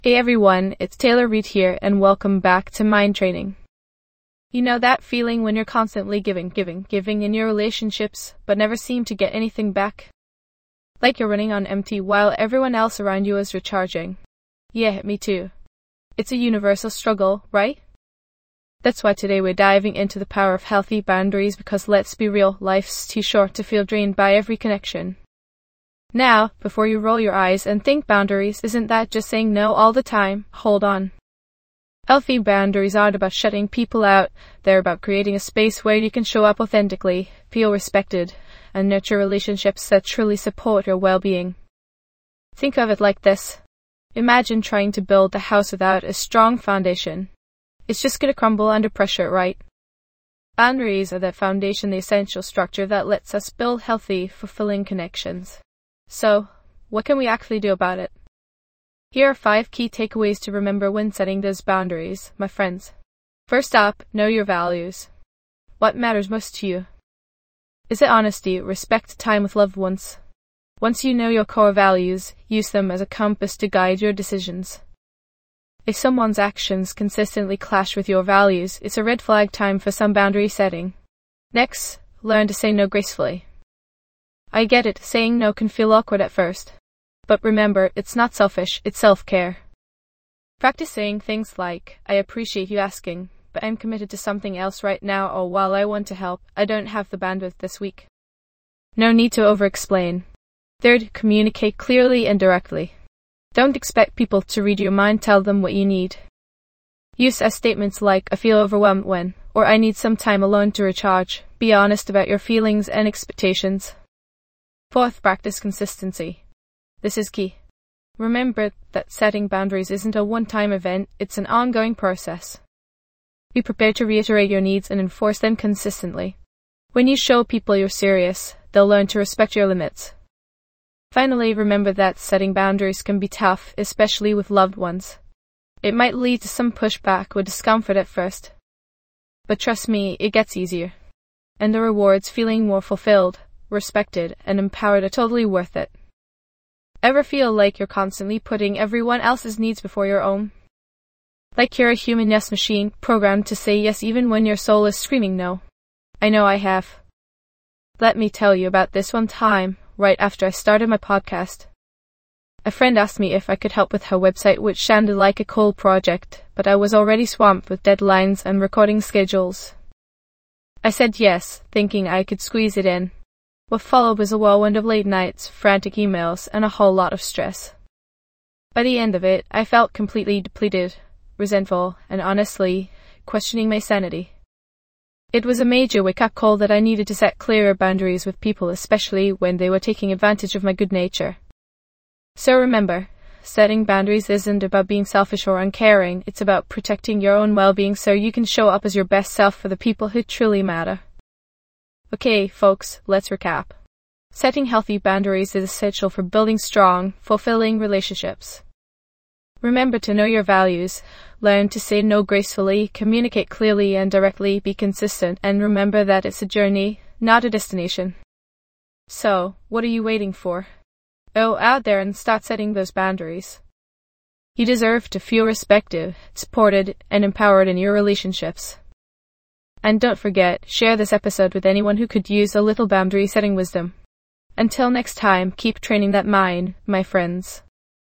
Hey everyone, it's Taylor Reed here and welcome back to Mind Training. You know that feeling when you're constantly giving in your relationships but never seem to get anything back? Like you're running on empty while everyone else around you is recharging. Yeah, me too. It's a universal struggle, right? That's why today we're diving into the power of healthy boundaries because let's be real, life's too short to feel drained by every connection. Now, before you roll your eyes and think boundaries, isn't that just saying no all the time? Hold on. Healthy boundaries aren't about shutting people out, they're about creating a space where you can show up authentically, feel respected, and nurture relationships that truly support your well-being. Think of it like this. Imagine trying to build a house without a strong foundation. It's just gonna crumble under pressure, right? Boundaries are that foundation, the essential structure that lets us build healthy, fulfilling connections. So, what can we actually do about it? Here are 5 key takeaways to remember when setting those boundaries, my friends. First up, know your values. What matters most to you? Is it honesty, respect, time with loved ones? Once you know your core values, use them as a compass to guide your decisions. If someone's actions consistently clash with your values, it's a red flag, time for some boundary setting. Next, learn to say no gracefully. I get it, saying no can feel awkward at first. But remember, it's not selfish, it's self-care. Practice saying things like, I appreciate you asking, but I'm committed to something else right now, or while I want to help, I don't have the bandwidth this week. No need to over-explain. Third, communicate clearly and directly. Don't expect people to read your mind, tell them what you need. Use statements like, I feel overwhelmed when, or I need some time alone to recharge. Be honest about your feelings and expectations. Fourth, practice consistency. This is key. Remember that setting boundaries isn't a one-time event, it's an ongoing process. Be prepared to reiterate your needs and enforce them consistently. When you show people you're serious, they'll learn to respect your limits. Finally, remember that setting boundaries can be tough, especially with loved ones. It might lead to some pushback or discomfort at first. But trust me, it gets easier. And the rewards, feeling more fulfilled, respected, and empowered, are totally worth it. Ever feel like you're constantly putting everyone else's needs before your own? Like you're a human yes machine, programmed to say yes even when your soul is screaming no? I know I have. Let me tell you about this one time, right after I started my podcast. A friend asked me if I could help with her website, which sounded like a cool project, but I was already swamped with deadlines and recording schedules. I said yes, thinking I could squeeze it in. What followed was a whirlwind of late nights, frantic emails, and a whole lot of stress. By the end of it, I felt completely depleted, resentful, and honestly, questioning my sanity. It was a major wake-up call that I needed to set clearer boundaries with people, especially when they were taking advantage of my good nature. So remember, setting boundaries isn't about being selfish or uncaring, it's about protecting your own well-being so you can show up as your best self for the people who truly matter. Okay, folks, let's recap. Setting healthy boundaries is essential for building strong, fulfilling relationships. Remember to know your values, learn to say no gracefully, communicate clearly and directly, be consistent, and remember that it's a journey, not a destination. So, what are you waiting for? Go out there and start setting those boundaries. You deserve to feel respected, supported, and empowered in your relationships. And don't forget, share this episode with anyone who could use a little boundary setting wisdom. Until next time, keep training that mind, my friends.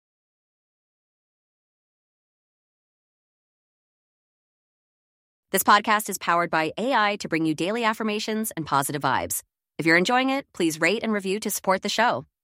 This podcast is powered by AI to bring you daily affirmations and positive vibes. If you're enjoying it, please rate and review to support the show.